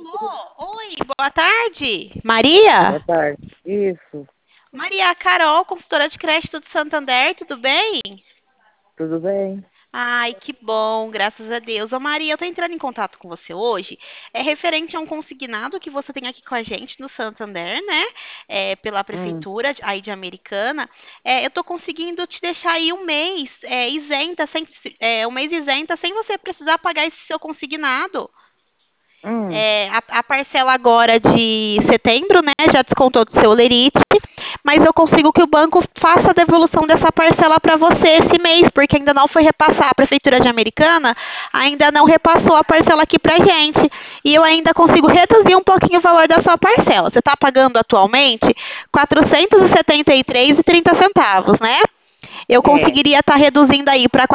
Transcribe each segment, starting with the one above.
Alô, oi, boa tarde. Maria? Boa tarde. Isso, Maria, Carol, consultora de crédito do Santander, tudo bem? tudo bem? Ai, que bom, graças a Deus. Ô Maria, eu tô entrando em contato com você hoje. É referente a um consignado que você tem aqui com a gente no Santander, né? Pela Hum, prefeitura aí de Americana. Eu tô conseguindo te deixar aí um mês isenta, um mês isenta, sem você precisar pagar esse seu consignado. hum, A parcela agora de setembro, né, já descontou do seu lerite, mas eu consigo que o banco faça a devolução dessa parcela para você esse mês, porque ainda não foi repassar. A Prefeitura de Americana ainda não repassou a parcela aqui para gente. E eu ainda consigo reduzir um pouquinho o valor da sua parcela. Você está pagando atualmente R$ 473,30, né? Eu é, conseguiria estar reduzindo aí para R$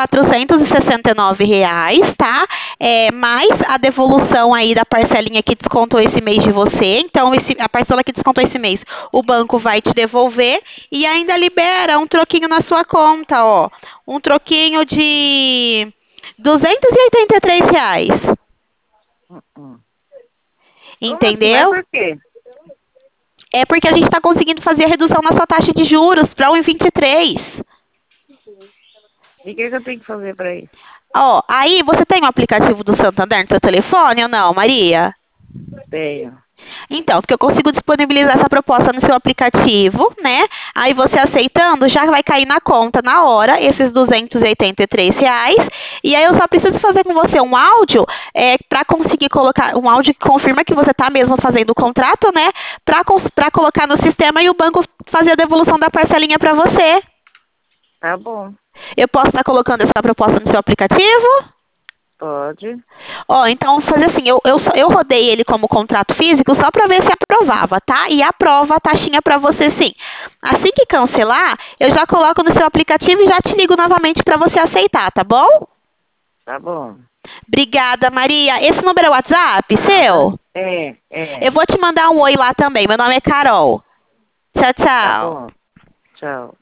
469, tá? Mais a devolução aí da parcelinha que descontou esse mês de você. Então, a parcela que descontou esse mês, o banco vai te devolver e ainda libera um troquinho na sua conta, ó. Um troquinho de R$ 283. hum. Como assim? Mas Entendeu? por quê? É porque a gente está conseguindo fazer a redução na sua taxa de juros para 1,23. E o que eu tenho que fazer para isso? Ó, aí você tem o aplicativo do Santander no seu telefone ou não, Maria? Tenho. Então, porque eu consigo disponibilizar essa proposta no seu aplicativo, né? Aí você aceitando, já vai cair na conta na hora, esses R$ 283. E aí eu só preciso fazer com você um áudio, para conseguir colocar, um áudio que confirma que você está mesmo fazendo o contrato, né? Para colocar no sistema e o banco fazer a devolução da parcelinha para você. Tá bom, Eu posso estar colocando essa proposta no seu aplicativo? pode. Ó, então fazer assim, eu rodei ele como contrato físico só para ver se aprovava, tá? E aprova a taxinha para você sim. Assim que cancelar, eu já coloco no seu aplicativo e já te ligo novamente para você aceitar, tá bom? Tá bom. Obrigada, Maria. Esse número é o WhatsApp Nada. seu? Eu É. vou te mandar um oi lá também. Meu nome é Carol. Tchau, Tá tchau. bom. Tchau.